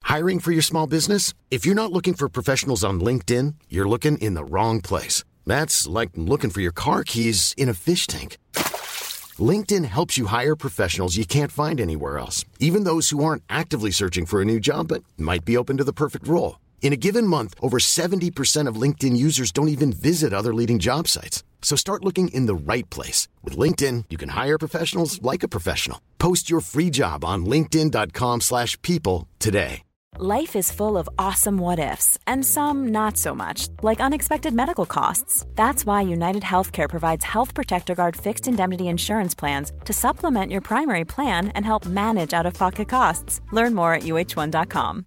Hiring for your small business? If you're not looking for professionals on LinkedIn, you're looking in the wrong place. That's like looking for your car keys in a fish tank. LinkedIn helps you hire professionals you can't find anywhere else, even those who aren't actively searching for a new job but might be open to the perfect role. In a given month, over 70% of LinkedIn users don't even visit other leading job sites. So start looking in the right place. With LinkedIn, you can hire professionals like a professional. Post your free job on linkedin.com/people today. Life is full of awesome what-ifs, and some not so much, like unexpected medical costs. That's why United Healthcare provides Health Protector Guard fixed indemnity insurance plans to supplement your primary plan and help manage out-of-pocket costs. Learn more at uh1.com.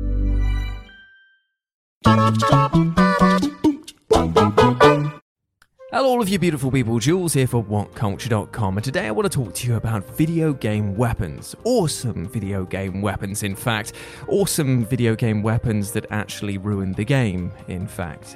Hello all of you beautiful people, Jules here for WhatCulture.com, and today I want to talk to you about video game weapons. Awesome video game weapons, in fact. Awesome video game weapons that actually ruin the game, in fact.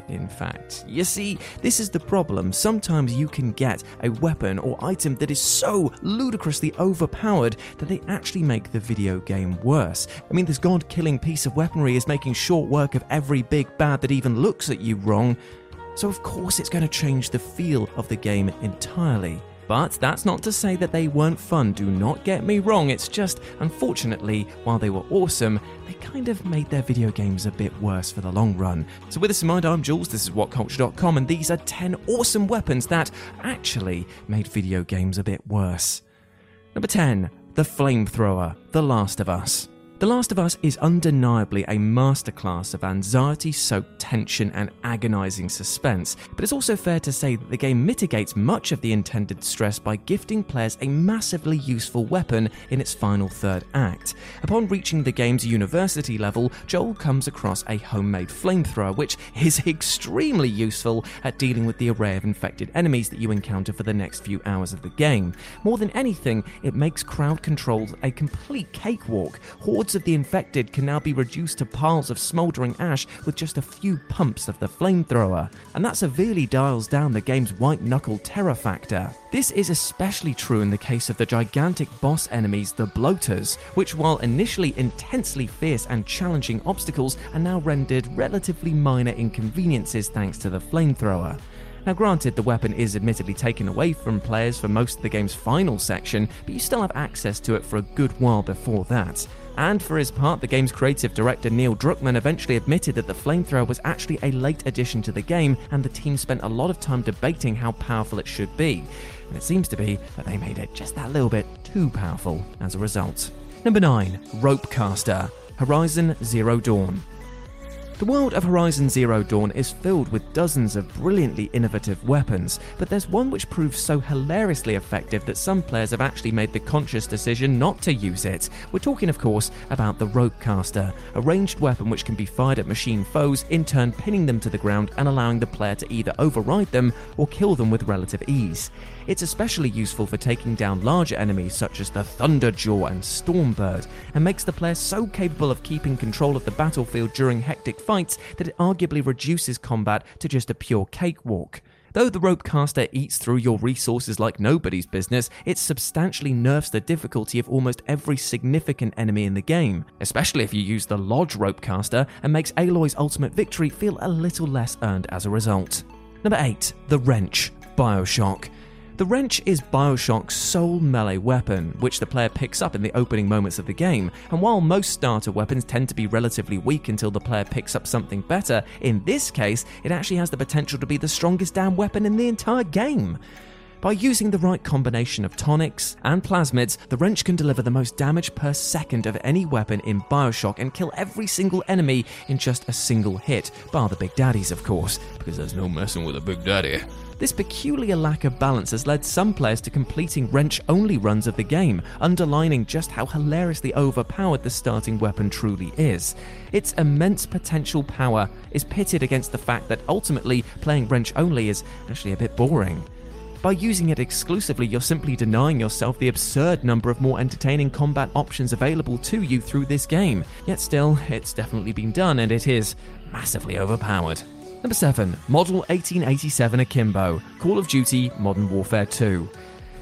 You see, this is the problem. Sometimes you can get a weapon or item that is so ludicrously overpowered that they actually make the video game worse. I mean, this god-killing piece of weaponry is making short work of every big bad that even looks at you wrong. So of course it's going to change the feel of the game entirely. But that's not to say that they weren't fun, do not get me wrong, it's just, unfortunately, while they were awesome, they kind of made their video games a bit worse for the long run. So with this in mind, I'm Jules, this is WhatCulture.com, and these are 10 awesome weapons that actually made video games a bit worse. Number 10, the Flamethrower, The Last of Us. The Last of Us is undeniably a masterclass of anxiety-soaked tension and agonizing suspense, but it's also fair to say that the game mitigates much of the intended stress by gifting players a massively useful weapon in its final third act. Upon reaching the game's university level, Joel comes across a homemade flamethrower, which is extremely useful at dealing with the array of infected enemies that you encounter for the next few hours of the game. More than anything, it makes crowd control a complete cakewalk. Hordes of the infected can now be reduced to piles of smouldering ash with just a few pumps of the flamethrower, and that severely dials down the game's white-knuckle terror factor. This is especially true in the case of the gigantic boss enemies, the bloaters, which while initially intensely fierce and challenging obstacles are now rendered relatively minor inconveniences thanks to the flamethrower. Now granted, the weapon is admittedly taken away from players for most of the game's final section, but you still have access to it for a good while before that. And for his part, the game's creative director Neil Druckmann eventually admitted that the flamethrower was actually a late addition to the game, and the team spent a lot of time debating how powerful it should be. And it seems to be that they made it just that little bit too powerful as a result. Number 9, Ropecaster, Horizon Zero Dawn. The world of Horizon Zero Dawn is filled with dozens of brilliantly innovative weapons, but there's one which proves so hilariously effective that some players have actually made the conscious decision not to use it. We're talking, of course, about the Ropecaster, a ranged weapon which can be fired at machine foes, in turn pinning them to the ground and allowing the player to either override them or kill them with relative ease. It's especially useful for taking down larger enemies such as the Thunderjaw and Stormbird, and makes the player so capable of keeping control of the battlefield during hectic fights that it arguably reduces combat to just a pure cakewalk. Though the Ropecaster eats through your resources like nobody's business, it substantially nerfs the difficulty of almost every significant enemy in the game, especially if you use the Lodge Ropecaster, and makes Aloy's ultimate victory feel a little less earned as a result. Number 8, the Wrench, BioShock. The wrench is BioShock's sole melee weapon, which the player picks up in the opening moments of the game, and while most starter weapons tend to be relatively weak until the player picks up something better, in this case, it actually has the potential to be the strongest damn weapon in the entire game. By using the right combination of tonics and plasmids, the wrench can deliver the most damage per second of any weapon in BioShock and kill every single enemy in just a single hit, bar the big daddies of course, because there's no messing with a big daddy. This peculiar lack of balance has led some players to completing wrench-only runs of the game, underlining just how hilariously overpowered the starting weapon truly is. Its immense potential power is pitted against the fact that ultimately playing wrench-only is actually a bit boring. By using it exclusively, you're simply denying yourself the absurd number of more entertaining combat options available to you through this game. Yet still, it's definitely been done, and it is massively overpowered. Number 7, Model 1887 Akimbo, Call of Duty Modern Warfare 2.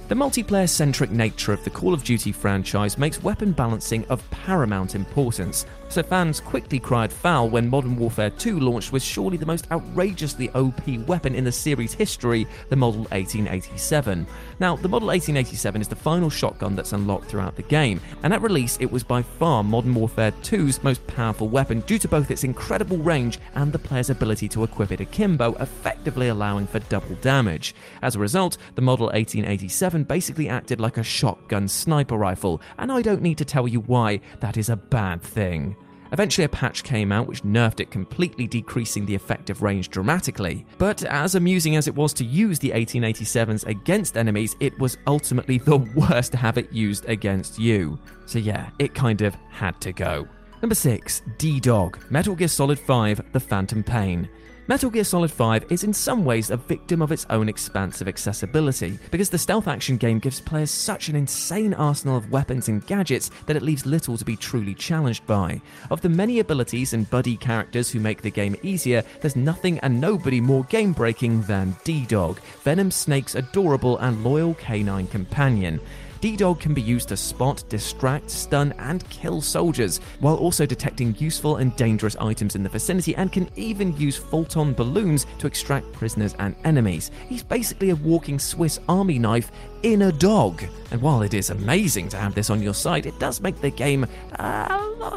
The multiplayer-centric nature of the Call of Duty franchise makes weapon balancing of paramount importance, so fans quickly cried foul when Modern Warfare 2 launched with surely the most outrageously OP weapon in the series' history, the Model 1887. Now, the Model 1887 is the final shotgun that's unlocked throughout the game, and at release it was by far Modern Warfare 2's most powerful weapon due to both its incredible range and the player's ability to equip it akimbo, effectively allowing for double damage. As a result, the Model 1887 basically acted like a shotgun sniper rifle, and I don't need to tell you why that is a bad thing. Eventually a patch came out which nerfed it completely, decreasing the effective range dramatically. But as amusing as it was to use the 1887s against enemies, it was ultimately the worst to have it used against you. So yeah, it kind of had to go. Number 6. D-Dog, Metal Gear Solid 5, The Phantom Pain. Metal Gear Solid 5 is in some ways a victim of its own expansive accessibility, because the stealth action game gives players such an insane arsenal of weapons and gadgets that it leaves little to be truly challenged by. Of the many abilities and buddy characters who make the game easier, there's nothing and nobody more game-breaking than D-Dog, Venom Snake's adorable and loyal canine companion. D-Dog can be used to spot, distract, stun, and kill soldiers, while also detecting useful and dangerous items in the vicinity, and can even use Photon balloons to extract prisoners and enemies. He's basically a walking Swiss army knife in a dog. And while it is amazing to have this on your side, it does make the game a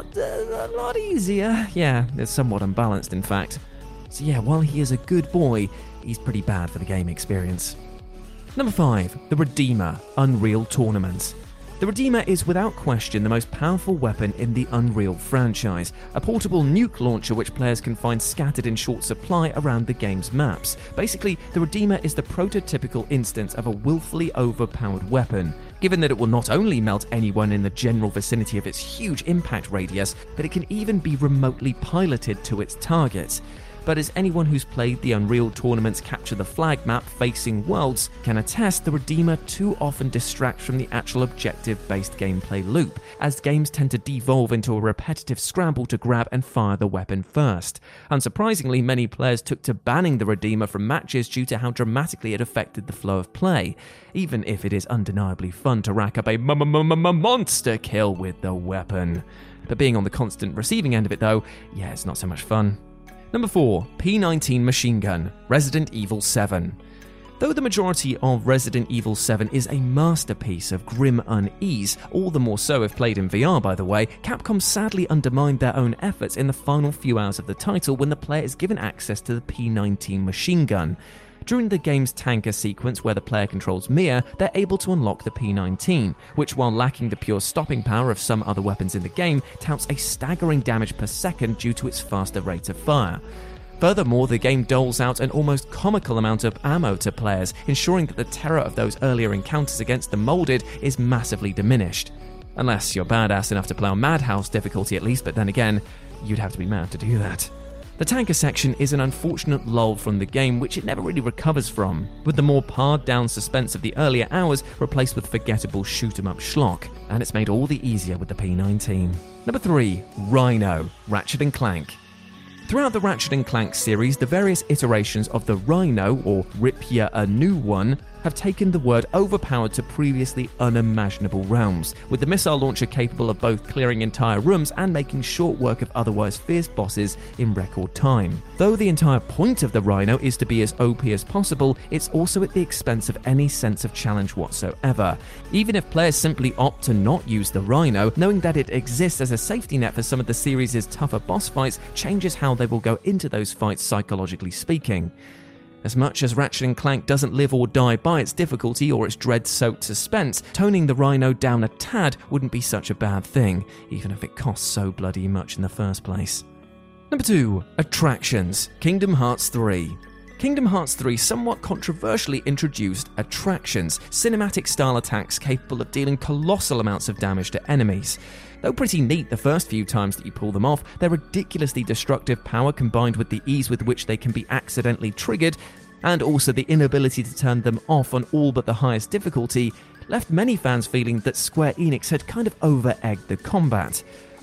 lot easier. Yeah, it's somewhat unbalanced in fact. So yeah, while he is a good boy, he's pretty bad for the game experience. Number 5. The Redeemer, Unreal Tournament. The Redeemer is without question the most powerful weapon in the Unreal franchise, a portable nuke launcher which players can find scattered in short supply around the game's maps. Basically, the Redeemer is the prototypical instance of a willfully overpowered weapon, given that it will not only melt anyone in the general vicinity of its huge impact radius, but it can even be remotely piloted to its targets. But as anyone who's played the Unreal Tournament's Capture the Flag map Facing Worlds can attest, the Redeemer too often distracts from the actual objective-based gameplay loop, as games tend to devolve into a repetitive scramble to grab and fire the weapon first. Unsurprisingly, many players took to banning the Redeemer from matches due to how dramatically it affected the flow of play, even if it is undeniably fun to rack up a monster kill with the weapon. But being on the constant receiving end of it though, yeah, it's not so much fun. Number 4. P19 Machine Gun, Resident Evil 7. Though the majority of Resident Evil 7 is a masterpiece of grim unease, all the more so if played in VR by the way, Capcom sadly undermined their own efforts in the final few hours of the title when the player is given access to the P19 machine gun. During the game's tanker sequence where the player controls Mia, they're able to unlock the P19, which while lacking the pure stopping power of some other weapons in the game, touts a staggering damage per second due to its faster rate of fire. Furthermore, the game doles out an almost comical amount of ammo to players, ensuring that the terror of those earlier encounters against the Molded is massively diminished. Unless you're badass enough to play on Madhouse difficulty at least, but then again, you'd have to be mad to do that. The tanker section is an unfortunate lull from the game which it never really recovers from, with the more pared-down suspense of the earlier hours replaced with forgettable shoot-em-up schlock, and it's made all the easier with the P19. Number 3. Rhino, Ratchet & Clank. Throughout the Ratchet & Clank series, the various iterations of the Rhino, or Rip Ya a New One, have taken the word overpowered to previously unimaginable realms, with the missile launcher capable of both clearing entire rooms and making short work of otherwise fierce bosses in record time. Though the entire point of the Rhino is to be as OP as possible, it's also at the expense of any sense of challenge whatsoever. Even if players simply opt to not use the Rhino, knowing that it exists as a safety net for some of the series' tougher boss fights changes how they will go into those fights psychologically speaking. As much as Ratchet & Clank doesn't live or die by its difficulty or its dread-soaked suspense, toning the Rhino down a tad wouldn't be such a bad thing, even if it costs so bloody much in the first place. Number 2. Attractions, Kingdom Hearts 3. Kingdom Hearts 3 somewhat controversially introduced attractions, cinematic-style attacks capable of dealing colossal amounts of damage to enemies. Though pretty neat the first few times that you pull them off, their ridiculously destructive power combined with the ease with which they can be accidentally triggered, and also the inability to turn them off on all but the highest difficulty, left many fans feeling that Square Enix had kind of over-egged the combat.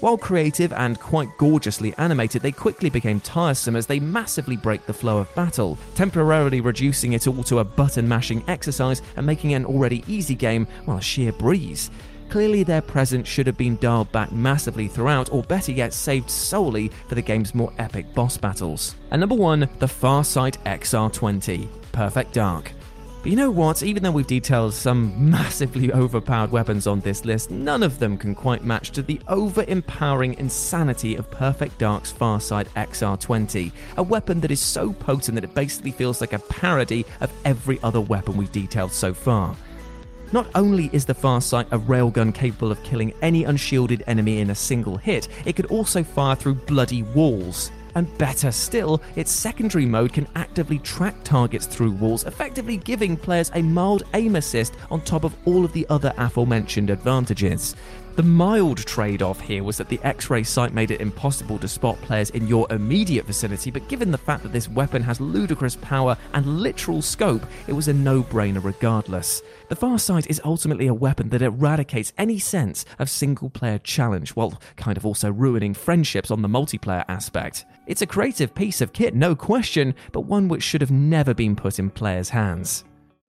While creative and quite gorgeously animated, they quickly became tiresome as they massively break the flow of battle, temporarily reducing it all to a button-mashing exercise and making an already easy game, well, a sheer breeze. Clearly their presence should have been dialed back massively throughout, or better yet, saved solely for the game's more epic boss battles. And number 1, the Farsight XR20, Perfect Dark. But you know what, even though we've detailed some massively overpowered weapons on this list, none of them can quite match to the over-empowering insanity of Perfect Dark's Farsight XR20, a weapon that is so potent that it basically feels like a parody of every other weapon we've detailed so far. Not only is the Farsight a railgun capable of killing any unshielded enemy in a single hit, it could also fire through bloody walls. And better still, its secondary mode can actively track targets through walls, effectively giving players a mild aim assist on top of all of the other aforementioned advantages. The mild trade-off here was that the X-ray sight made it impossible to spot players in your immediate vicinity, but given the fact that this weapon has ludicrous power and literal scope, it was a no-brainer regardless. The Farsight is ultimately a weapon that eradicates any sense of single-player challenge, while kind of also ruining friendships on the multiplayer aspect. It's a creative piece of kit, no question, but one which should have never been put in players' hands.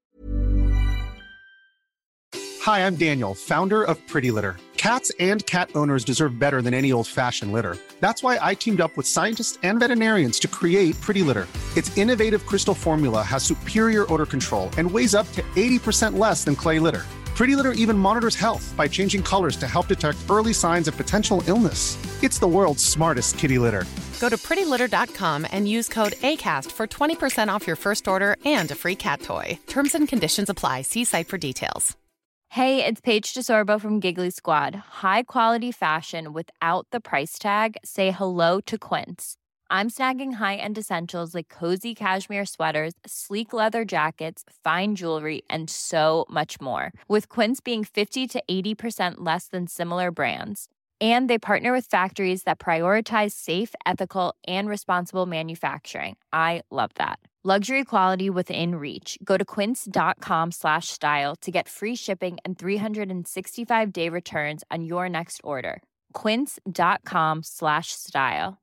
Hi, I'm Daniel, founder of Pretty Litter. Cats and cat owners deserve better than any old-fashioned litter. That's why I teamed up with scientists and veterinarians to create Pretty Litter. Its innovative crystal formula has superior odor control and weighs up to 80% less than clay litter. Pretty Litter even monitors health by changing colors to help detect early signs of potential illness. It's the world's smartest kitty litter. Go to prettylitter.com and use code ACAST for 20% off your first order and a free cat toy. Terms and conditions apply. See site for details. Hey, it's Paige DeSorbo from Giggly Squad. High quality fashion without the price tag. Say hello to Quince. I'm snagging high-end essentials like cozy cashmere sweaters, sleek leather jackets, fine jewelry, and so much more. With Quince being 50 to 80% less than similar brands. And they partner with factories that prioritize safe, ethical, and responsible manufacturing. I love that. Luxury quality within reach. Go to quince.com/style to get free shipping and 365-day returns on your next order. Quince.com/style.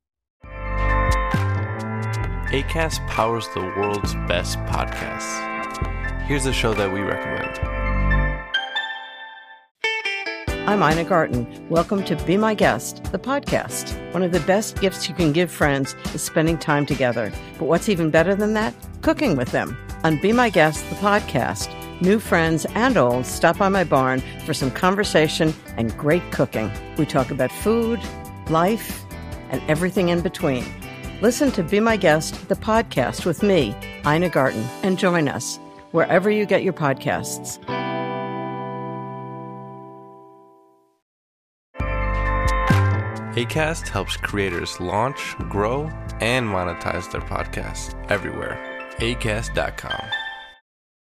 Acast powers the world's best podcasts. Here's a show that we recommend. I'm Ina Garten. Welcome to Be My Guest, the podcast. One of the best gifts you can give friends is spending time together. But what's even better than that? Cooking with them. On Be My Guest, the podcast, new friends and old stop by my barn for some conversation and great cooking. We talk about food, life, and everything in between. Listen to Be My Guest, the podcast with me, Ina Garten, and join us wherever you get your podcasts. Acast helps creators launch, grow, and monetize their podcasts everywhere. Acast.com.